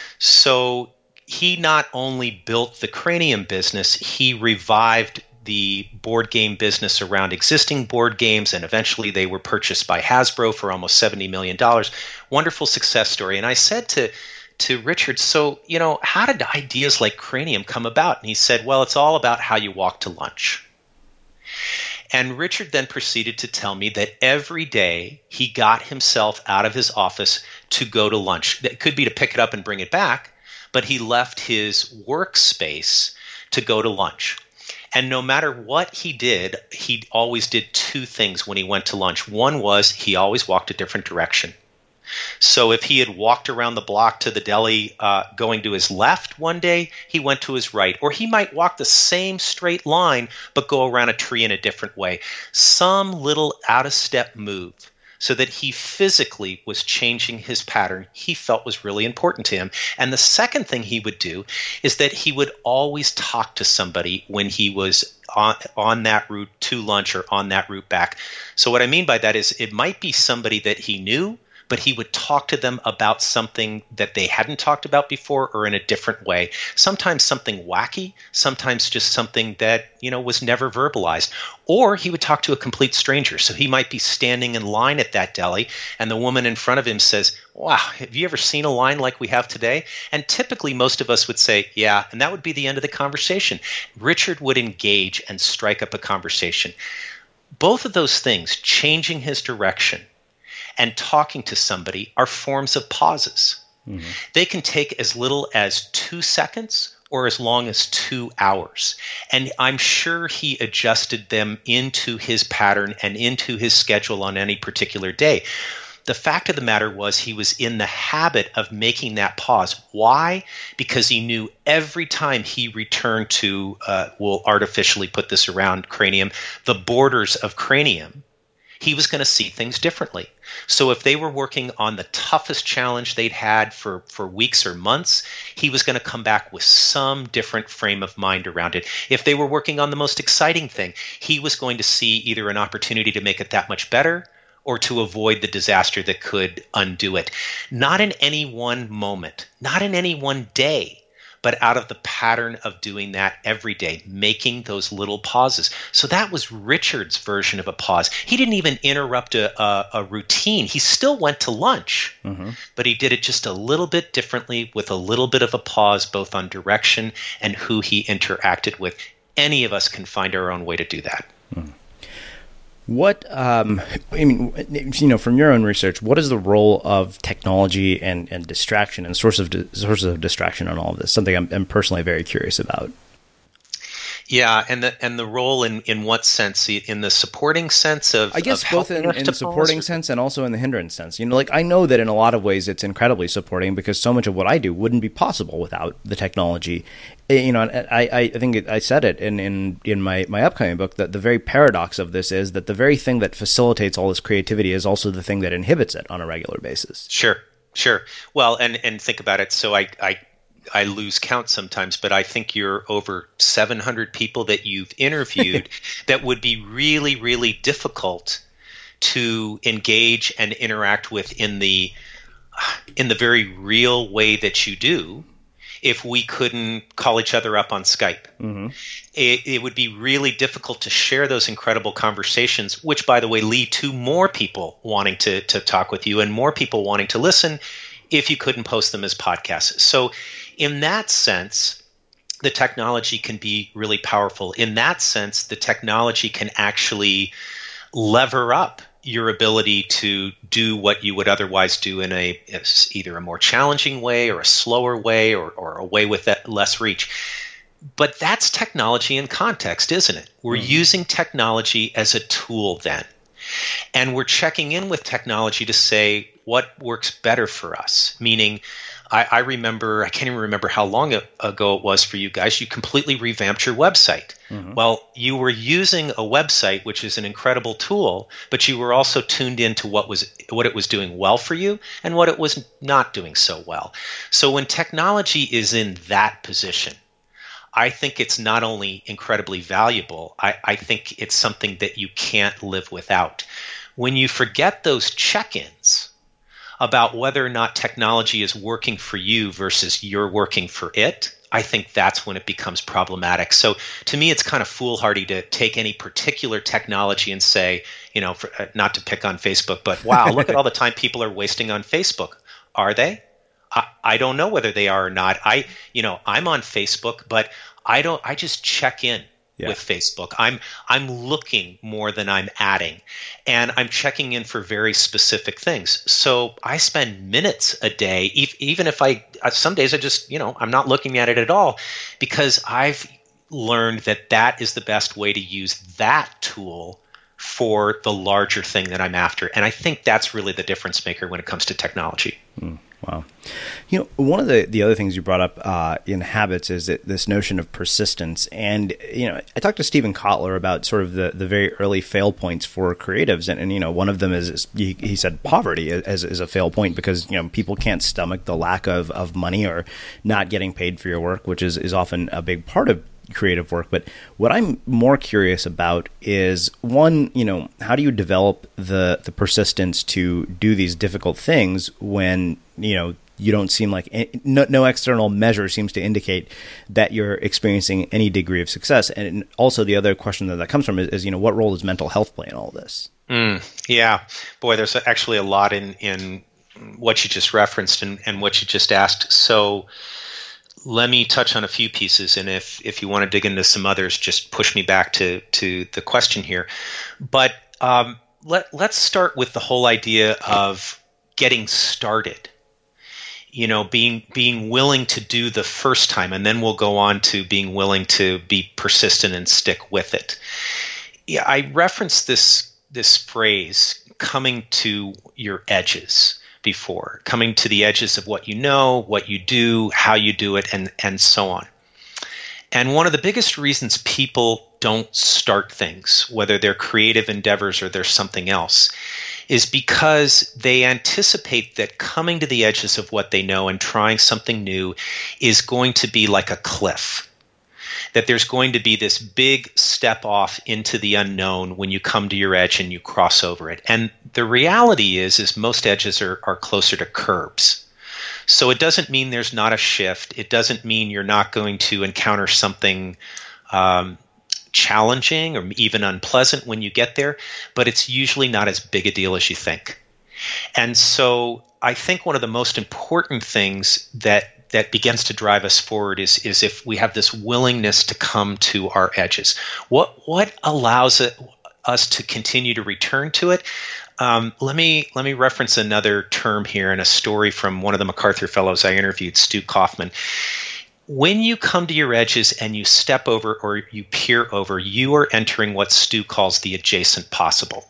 So he not only built the Cranium business, he revived the board game business around existing board games, and eventually they were purchased by Hasbro for almost seventy million dollars. Wonderful success story. And I said to to Richard, so, you know, how did ideas like Cranium come about? And he said, well, it's all about how you walk to lunch. And Richard then proceeded to tell me that every day he got himself out of his office to go to lunch. It could be to pick it up and bring it back, but he left his workspace to go to lunch. And no matter what he did, he always did two things when he went to lunch. One was he always walked a different direction. So if he had walked around the block to the deli uh, going to his left one day, he went to his right. Or he might walk the same straight line but go around a tree in a different way. Some little out-of-step move so that he physically was changing his pattern he felt was really important to him. And the second thing he would do is that he would always talk to somebody when he was on, on that route to lunch or on that route back. So what I mean by that is it might be somebody that he knew, but he would talk to them about something that they hadn't talked about before or in a different way. Sometimes something wacky, sometimes just something that, you know, was never verbalized. Or he would talk to a complete stranger. So he might be standing in line at that deli and the woman in front of him says, wow, have you ever seen a line like we have today? And typically most of us would say, yeah, and that would be the end of the conversation. Richard would engage and strike up a conversation. Both of those things, changing his direction and talking to somebody, are forms of pauses. Mm-hmm. They can take as little as two seconds or as long as two hours. And I'm sure he adjusted them into his pattern and into his schedule on any particular day. The fact of the matter was he was in the habit of making that pause. Why? Because he knew every time he returned to, uh, we'll artificially put this around Cranium, the borders of Cranium, he was going to see things differently. So if they were working on the toughest challenge they'd had for, for weeks or months, he was going to come back with some different frame of mind around it. If they were working on the most exciting thing, he was going to see either an opportunity to make it that much better or to avoid the disaster that could undo it. Not in any one moment, not in any one day, but out of the pattern of doing that every day, making those little pauses. So that was Richard's version of a pause. He didn't even interrupt a, a, a routine. He still went to lunch, mm-hmm. but he did it just a little bit differently with a little bit of a pause, both on direction and who he interacted with. Any of us can find our own way to do that. Mm. What, um, I mean, you know, from your own research, what is the role of technology and, and distraction and source of di- sources of distraction on all of this? Something I'm, I'm personally very curious about. Yeah, and the and the role in, in what sense? In the supporting sense of I guess of both in, in the supporting sense and also in the hindrance sense. You know, like I know that in a lot of ways it's incredibly supporting because so much of what I do wouldn't be possible without the technology. You know, I I think it, I said it in, in, in my, my upcoming book that the very paradox of this is that the very thing that facilitates all this creativity is also the thing that inhibits it on a regular basis. Sure, sure. Well, and, and think about it. So I, I I lose count sometimes, but I think you're over seven hundred people that you've interviewed that would be really, really difficult to engage and interact with in the in the very real way that you do if we couldn't call each other up on Skype. Mm-hmm. It, it would be really difficult to share those incredible conversations, which, by the way, lead to more people wanting to, to talk with you and more people wanting to listen if you couldn't post them as podcasts. So in that sense, the technology can be really powerful. In that sense, the technology can actually lever up your ability to do what you would otherwise do in a either a more challenging way or a slower way or, or a way with that less reach. But that's technology in context, isn't it? We're mm-hmm. using technology as a tool then. And we're checking in with technology to say what works better for us, meaning I, I remember, I can't even remember how long ago it was for you guys, you completely revamped your website. Mm-hmm. Well, you were using a website, which is an incredible tool, but you were also tuned into what was what it was doing well for you and what it was not doing so well. So when technology is in that position, I think it's not only incredibly valuable, I, I think it's something that you can't live without. When you forget those check-ins about whether or not technology is working for you versus you're working for it, I think that's when it becomes problematic. So to me, it's kind of foolhardy to take any particular technology and say, you know, for, uh, not to pick on Facebook, but wow, look at all the time people are wasting on Facebook. Are they? I, I don't know whether they are or not. I, you know, I'm on Facebook, but I don't, I just check in yeah. with Facebook. I'm, I'm looking more than I'm adding, and I'm checking in for very specific things. So I spend minutes a day, even if I, some days I just, you know, I'm not looking at it at all, because I've learned that that is the best way to use that tool for the larger thing that I'm after. And I think that's really the difference maker when it comes to technology. Mm, wow. You know, one of the, the other things you brought up uh, in habits is that this notion of persistence. And, you know, I talked to Steven Kotler about sort of the, the very early fail points for creatives. And, and you know, one of them is, is he, he said poverty as, as a fail point because, you know, people can't stomach the lack of, of money or not getting paid for your work, which is, is often a big part of creative work. But what I'm more curious about is, one, you know, how do you develop the the persistence to do these difficult things when, you know, you don't seem like no, no external measure seems to indicate that you're experiencing any degree of success? And also the other question that that comes from is, is you know, what role does mental health play in all this? Mm, yeah, boy, there's actually a lot in in what you just referenced and, and what you just asked. So let me touch on a few pieces, and if, if you want to dig into some others, just push me back to, to the question here. But um, let, let's start with the whole idea of getting started. You know, being being willing to do the first time, and then we'll go on to being willing to be persistent and stick with it. Yeah, I referenced this this phrase, coming to your edges, before, coming to the edges of what you know, what you do, how you do it, and, and so on. And one of the biggest reasons people don't start things, whether they're creative endeavors or they're something else, is because they anticipate that coming to the edges of what they know and trying something new is going to be like a cliff. That there's going to be this big step off into the unknown when you come to your edge and you cross over it. And the reality is, is most edges are, are closer to curbs. So it doesn't mean there's not a shift. It doesn't mean you're not going to encounter something um, challenging or even unpleasant when you get there, but it's usually not as big a deal as you think. And so I think one of the most important things that that begins to drive us forward is, is if we have this willingness to come to our edges. What what allows it, us to continue to return to it? Um, let me let me reference another term here in a story from one of the MacArthur Fellows I interviewed, Stu Kaufman. When you come to your edges and you step over or you peer over, you are entering what Stu calls the adjacent possible.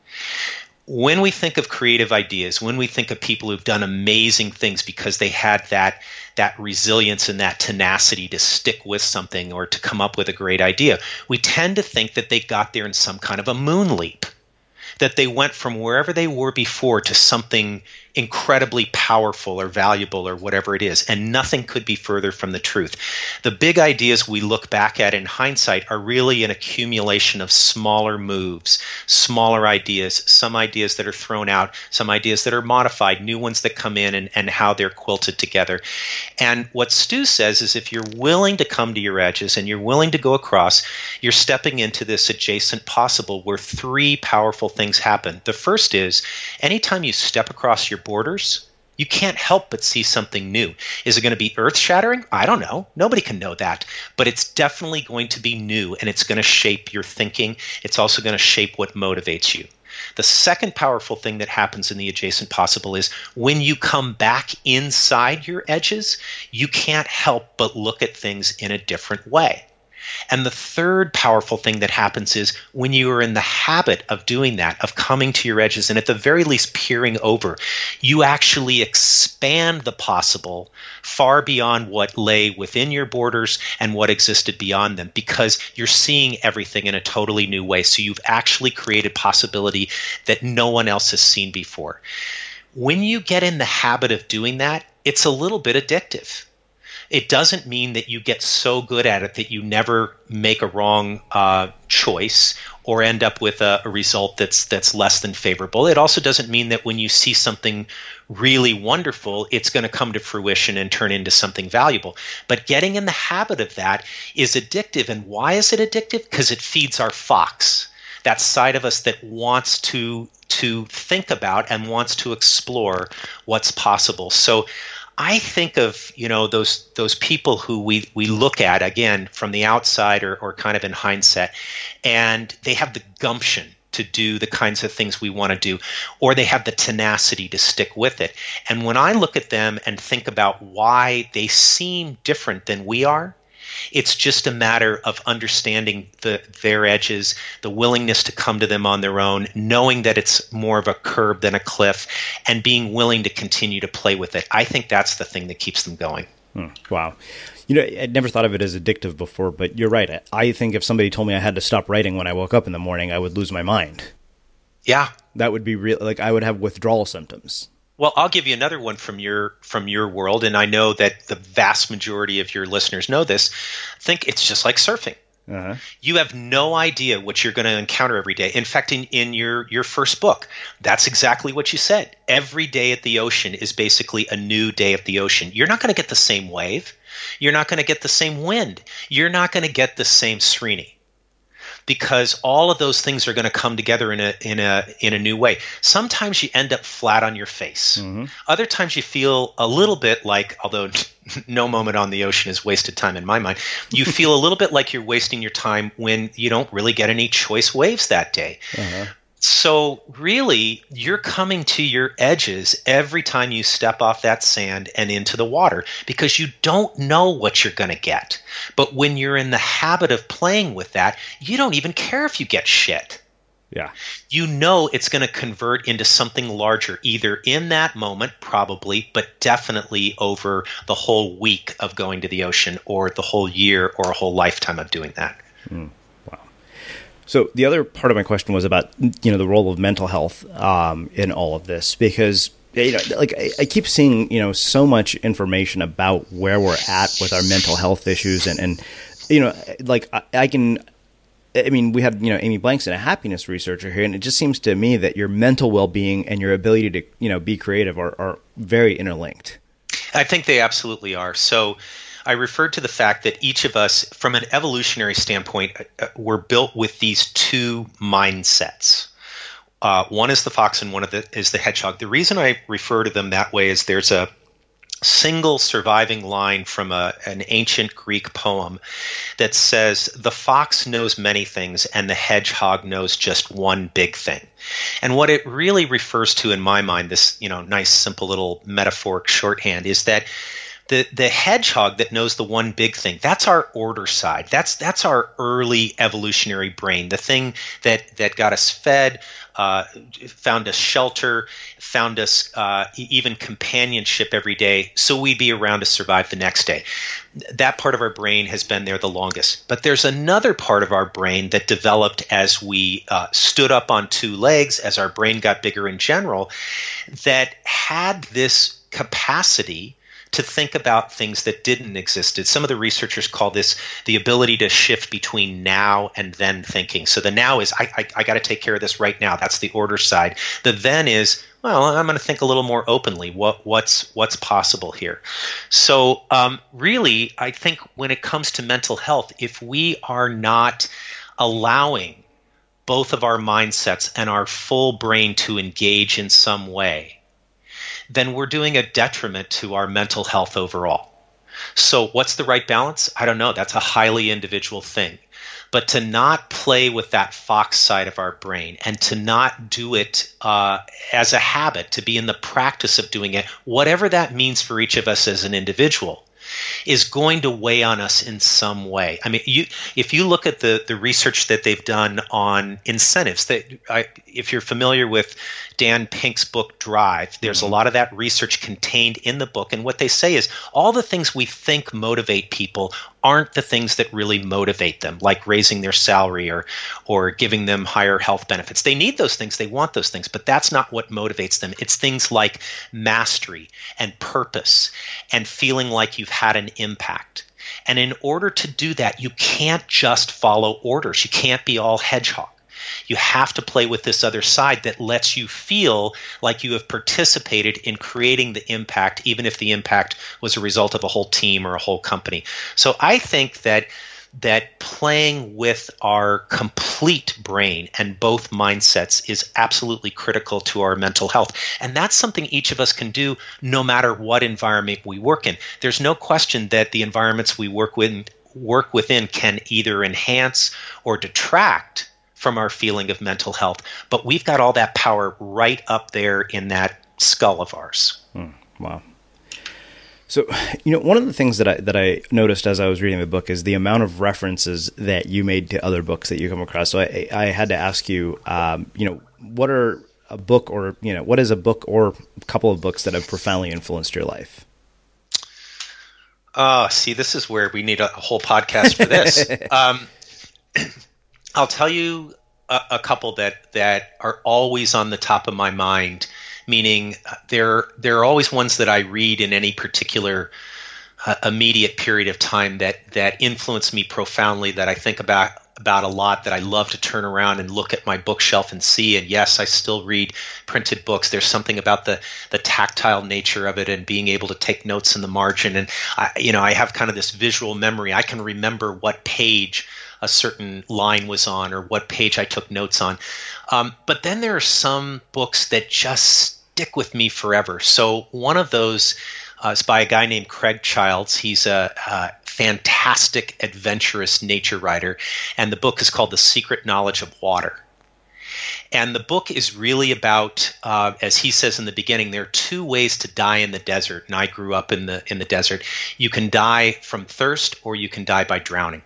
When we think of creative ideas, when we think of people who've done amazing things because they had that that resilience and that tenacity to stick with something or to come up with a great idea, we tend to think that they got there in some kind of a moon leap, that they went from wherever they were before to something incredibly powerful or valuable or whatever it is, and nothing could be further from the truth. The big ideas we look back at in hindsight are really an accumulation of smaller moves, smaller ideas, some ideas that are thrown out, some ideas that are modified, new ones that come in, and, and how they're quilted together. And what Stu says is if you're willing to come to your edges and you're willing to go across, you're stepping into this adjacent possible where three powerful things happen. The first is anytime you step across your borders, you can't help but see something new. Is it going to be earth-shattering? I don't know. Nobody can know that. But it's definitely going to be new, and it's going to shape your thinking. It's also going to shape what motivates you. The second powerful thing that happens in the adjacent possible is when you come back inside your edges, you can't help but look at things in a different way. And the third powerful thing that happens is when you are in the habit of doing that, of coming to your edges and at the very least peering over, you actually expand the possible far beyond what lay within your borders and what existed beyond them, because you're seeing everything in a totally new way. So you've actually created possibility that no one else has seen before. When you get in the habit of doing that, it's a little bit addictive. It doesn't mean that you get so good at it that you never make a wrong uh, choice or end up with a, a result that's that's less than favorable. It also doesn't mean that when you see something really wonderful, it's going to come to fruition and turn into something valuable. But getting in the habit of that is addictive. And why is it addictive? Because it feeds our fox, that side of us that wants to to think about and wants to explore what's possible. So I think of, you know, those those people who we, we look at, again, from the outside or, or kind of in hindsight, and they have the gumption to do the kinds of things we want to do, or they have the tenacity to stick with it. And when I look at them and think about why they seem different than we are, it's just a matter of understanding the, their edges, the willingness to come to them on their own, knowing that it's more of a curb than a cliff, and being willing to continue to play with it. I think that's the thing that keeps them going. Hmm. Wow. You know, I'd never thought of it as addictive before, but you're right. I think if somebody told me I had to stop writing when I woke up in the morning, I would lose my mind. Yeah. That would be real. Like, I would have withdrawal symptoms. Well, I'll give you another one from your from your world, and I know that the vast majority of your listeners know this. Think it's just like surfing. Uh-huh. You have no idea what you're going to encounter every day. In fact, in, in your, your first book, that's exactly what you said. Every day at the ocean is basically a new day at the ocean. You're not going to get the same wave. You're not going to get the same wind. You're not going to get the same Srini, because all of those things are going to come together in a in a in a new way. Sometimes you end up flat on your face. Mm-hmm. Other times you feel a little bit like, although no moment on the ocean is wasted time in my mind, you feel a little bit like you're wasting your time when you don't really get any choice waves that day. Uh-huh. So really, you're coming to your edges every time you step off that sand and into the water, because you don't know what you're going to get. But when you're in the habit of playing with that, you don't even care if you get shit. Yeah. You know it's going to convert into something larger, either in that moment, probably, but definitely over the whole week of going to the ocean, or the whole year, or a whole lifetime of doing that. Mm. So the other part of my question was about, you know, the role of mental health um, in all of this, because, you know, like I, I keep seeing, you know, so much information about where we're at with our mental health issues, and, and you know, like I, I can, I mean, we have, you know, Amy Blankson, a happiness researcher here, and it just seems to me that your mental well-being and your ability to, you know, be creative are, are very interlinked. I think they absolutely are. So I referred to the fact that each of us, from an evolutionary standpoint, uh, we're built with these two mindsets. Uh, one is the fox and one of the, is the hedgehog. The reason I refer to them that way is there's a single surviving line from a, an ancient Greek poem that says, the fox knows many things and the hedgehog knows just one big thing. And what it really refers to in my mind, this, you know, nice, simple little metaphoric shorthand, is that The the hedgehog that knows the one big thing, that's our order side. That's that's our early evolutionary brain, the thing that, that got us fed, uh, found us shelter, found us uh, even companionship every day, so we'd be around to survive the next day. That part of our brain has been there the longest. But there's another part of our brain that developed as we uh, stood up on two legs, as our brain got bigger in general, that had this capacity to think about things that didn't exist. Some of the researchers call this the ability to shift between now and then thinking. So the now is, I, I, I got to take care of this right now. That's the order side. The then is, well, I'm going to think a little more openly. What, what's what's possible here? So um, really, I think when it comes to mental health, if we are not allowing both of our mindsets and our full brain to engage in some way, then we're doing a detriment to our mental health overall. So what's the right balance? I don't know. That's a highly individual thing. But to not play with that fox side of our brain and to not do it uh, as a habit, to be in the practice of doing it, whatever that means for each of us as an individual, is going to weigh on us in some way. I mean, you, if you look at the, the research that they've done on incentives, that I, if you're familiar with Dan Pink's book Drive, there's mm-hmm. a lot of that research contained in the book. And what they say is all the things we think motivate people aren't the things that really motivate them, like raising their salary or or giving them higher health benefits. They need those things. They want those things, but that's not what motivates them. It's things like mastery and purpose and feeling like you've had an impact. And in order to do that, you can't just follow orders. You can't be all hedgehog. You have to play with this other side that lets you feel like you have participated in creating the impact, even if the impact was a result of a whole team or a whole company. So I think that that playing with our complete brain and both mindsets is absolutely critical to our mental health. And that's something each of us can do no matter what environment we work in. There's no question that the environments we work with, work within can either enhance or detract from our feeling of mental health. But we've got all that power right up there in that skull of ours. Hmm, wow. So, you know, one of the things that I that I noticed as I was reading the book is the amount of references that you made to other books that you come across. So I, I had to ask you, um, you know, what are a book or, you know, what is a book or a couple of books that have profoundly influenced your life? Oh, see, this is where we need a whole podcast for this. um, I'll tell you a, a couple that, that are always on the top of my mind, meaning they're, they're always ones that I read in any particular uh, immediate period of time that, that influence me profoundly, that I think about, about a lot, that I love to turn around and look at my bookshelf and see. And yes, I still read printed books. There's something about the, the tactile nature of it and being able to take notes in the margin. And I, you know, I have kind of this visual memory. I can remember what page a certain line was on or what page I took notes on. Um, but then there are some books that just stick with me forever. So one of those uh, is by a guy named Craig Childs. He's a, a fantastic, adventurous nature writer. And the book is called The Secret Knowledge of Water. And the book is really about, uh, as he says in the beginning, there are two ways to die in the desert. And I grew up in the in the desert. You can die from thirst or you can die by drowning.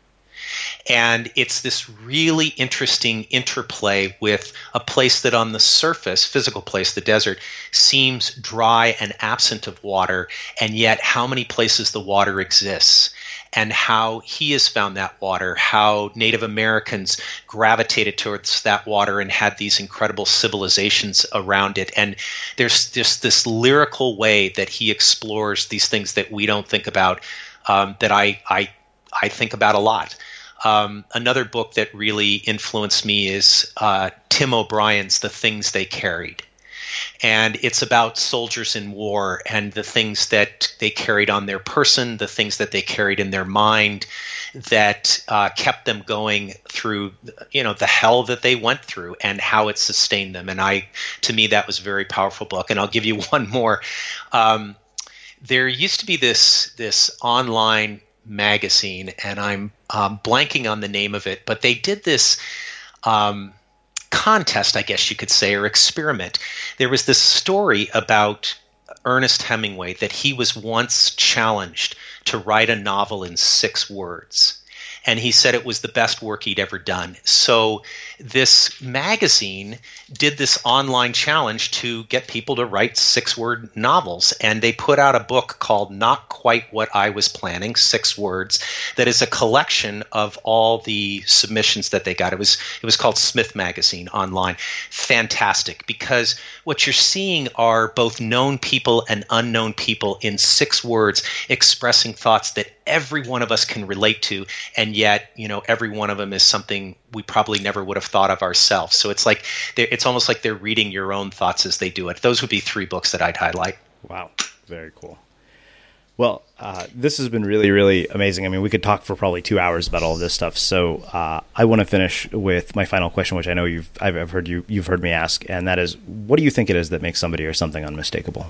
And it's this really interesting interplay with a place that on the surface, physical place, the desert, seems dry and absent of water, and yet how many places the water exists, and how he has found that water, how Native Americans gravitated towards that water and had these incredible civilizations around it. And there's just this lyrical way that he explores these things that we don't think about, um, that I, I, I think about a lot. Um, another book that really influenced me is uh, Tim O'Brien's The Things They Carried. And it's about soldiers in war and the things that they carried on their person, the things that they carried in their mind that uh, kept them going through, you know, the hell that they went through and how it sustained them. And I, to me, that was a very powerful book. And I'll give you one more. Um, there used to be this this online magazine, and I'm um, blanking on the name of it, but they did this um, contest, I guess you could say, or experiment. There was this story about Ernest Hemingway that he was once challenged to write a novel in six words. And he said it was the best work he'd ever done. So this magazine did this online challenge to get people to write six-word novels. And they put out a book called Not Quite What I Was Planning, Six Words, that is a collection of all the submissions that they got. It was it was called Smith Magazine online. Fantastic, because what you're seeing are both known people and unknown people in six words expressing thoughts that every one of us can relate to, and yet, you know, every one of them is something we probably never would have thought of ourselves. So it's like it's almost like they're reading your own thoughts as they do it. Those would be three books that I'd highlight. Wow, very cool. Well, uh, this has been really, really amazing. I mean, we could talk for probably two hours about all of this stuff. So uh, I want to finish with my final question, which I know you've I've, I've heard you you've heard me ask, and that is, what do you think it is that makes somebody or something unmistakable?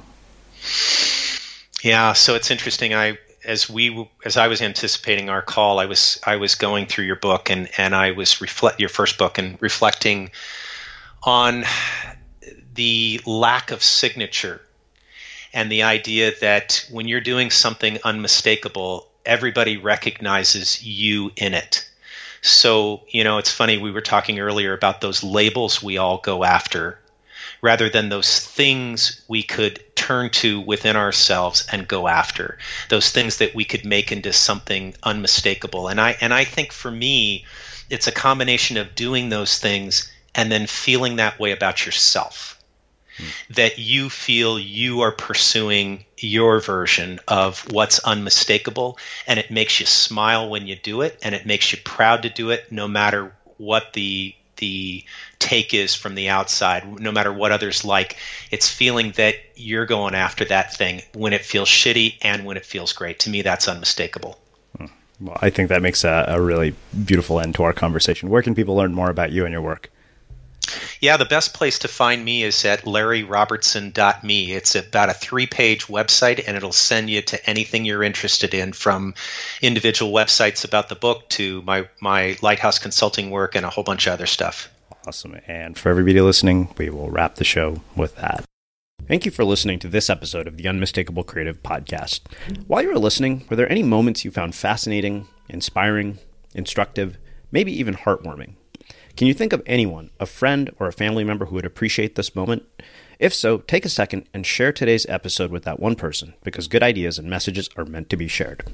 Yeah, so it's interesting. I as we as I was anticipating our call, I was I was going through your book and and I was reflect your first book and reflecting on the lack of signature. And the idea that when you're doing something unmistakable, everybody recognizes you in it. So, you know, it's funny, we were talking earlier about those labels we all go after, rather than those things we could turn to within ourselves and go after, those things that we could make into something unmistakable. And I and I think for me, it's a combination of doing those things and then feeling that way about yourself. That you feel you are pursuing your version of what's unmistakable, and it makes you smile when you do it, and it makes you proud to do it, no matter what the the take is from the outside, no matter what others like. It's feeling that you're going after that thing when it feels shitty and when it feels great. To me, that's unmistakable. Well, I think that makes a, a really beautiful end to our conversation. Where can people learn more about you and your work? Yeah, the best place to find me is at larry robertson dot me. It's about a three-page website, and it'll send you to anything you're interested in, from individual websites about the book to my, my Lighthouse consulting work and a whole bunch of other stuff. Awesome. And for everybody listening, we will wrap the show with that. Thank you for listening to this episode of the Unmistakable Creative Podcast. While you were listening, were there any moments you found fascinating, inspiring, instructive, maybe even heartwarming? Can you think of anyone, a friend or a family member who would appreciate this moment? If so, take a second and share today's episode with that one person, because good ideas and messages are meant to be shared.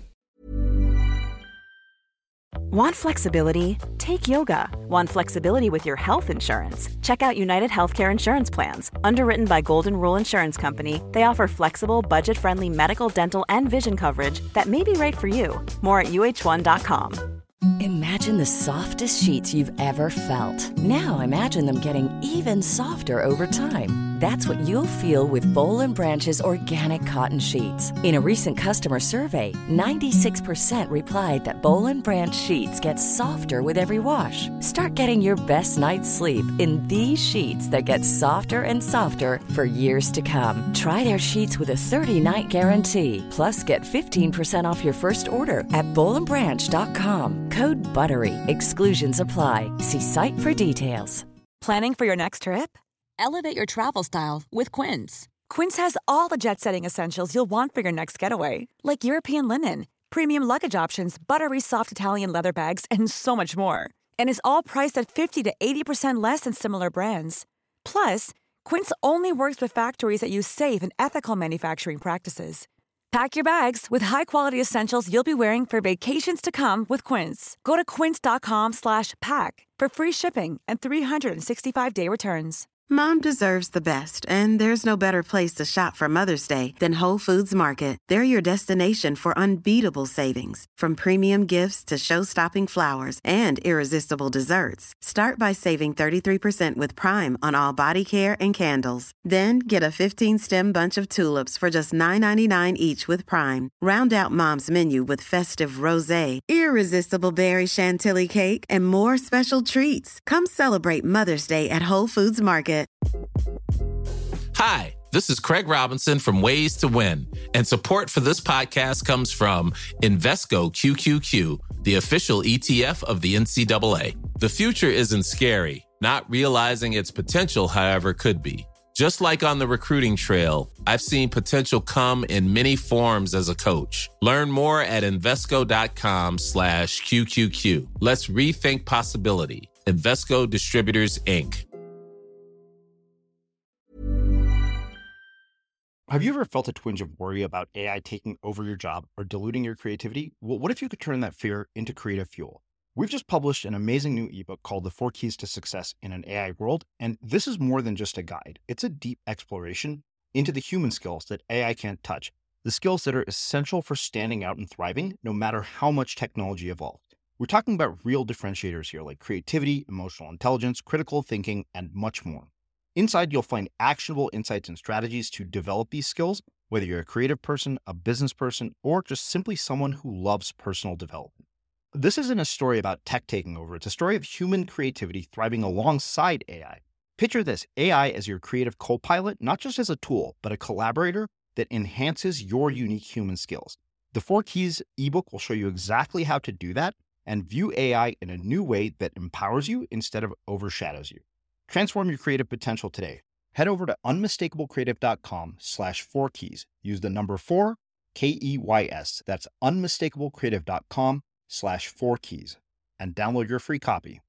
Want flexibility? Take yoga. Want flexibility with your health insurance? Check out United Healthcare Insurance Plans. Underwritten by Golden Rule Insurance Company, they offer flexible, budget-friendly medical, dental, and vision coverage that may be right for you. More at U H one dot com. Imagine the softest sheets you've ever felt. Now imagine them getting even softer over time. That's what you'll feel with Boll and Branch's organic cotton sheets. In a recent customer survey, ninety-six percent replied that Boll and Branch sheets get softer with every wash. Start getting your best night's sleep in these sheets that get softer and softer for years to come. Try their sheets with a thirty-night guarantee. Plus, get fifteen percent off your first order at boll and branch dot com. Code BUTTERY. Exclusions apply. See site for details. Planning for your next trip? Elevate your travel style with Quince. Quince has all the jet-setting essentials you'll want for your next getaway, like European linen, premium luggage options, buttery soft Italian leather bags, and so much more. And is all priced at fifty to eighty percent less than similar brands. Plus, Quince only works with factories that use safe and ethical manufacturing practices. Pack your bags with high-quality essentials you'll be wearing for vacations to come with Quince. Go to quince dot com slash pack for free shipping and three sixty-five day returns. Mom deserves the best, and there's no better place to shop for Mother's Day than Whole Foods Market. They're your destination for unbeatable savings, from premium gifts to show-stopping flowers and irresistible desserts. Start by saving thirty-three percent with Prime on all body care and candles. Then get a fifteen-stem bunch of tulips for just nine ninety-nine each with Prime. Round out Mom's menu with festive rosé, irresistible berry chantilly cake, and more special treats. Come celebrate Mother's Day at Whole Foods Market. Hi, this is Craig Robinson from Ways to Win, and support for this podcast comes from Invesco Q Q Q, the official E T F of the N C double A. The future isn't scary. Not realizing its potential, however, could be. Just like on the recruiting trail, I've seen potential come in many forms as a coach. Learn more at Invesco.com slash QQQ. Let's rethink possibility. Invesco Distributors, Incorporated. Have you ever felt a twinge of worry about A I taking over your job or diluting your creativity? Well, what if you could turn that fear into creative fuel? We've just published an amazing new ebook called The Four Keys to Success in an A I World, and this is more than just a guide. It's a deep exploration into the human skills that A I can't touch, the skills that are essential for standing out and thriving, no matter how much technology evolves. We're talking about real differentiators here, like creativity, emotional intelligence, critical thinking, and much more. Inside, you'll find actionable insights and strategies to develop these skills, whether you're a creative person, a business person, or just simply someone who loves personal development. This isn't a story about tech taking over. It's a story of human creativity thriving alongside A I. Picture this, A I as your creative co-pilot, not just as a tool, but a collaborator that enhances your unique human skills. The Four Keys ebook will show you exactly how to do that and view A I in a new way that empowers you instead of overshadows you. Transform your creative potential today. Head over to unmistakablecreative.com slash four keys. Use the number four, K E Y S. That's unmistakablecreative.com slash four keys and download your free copy.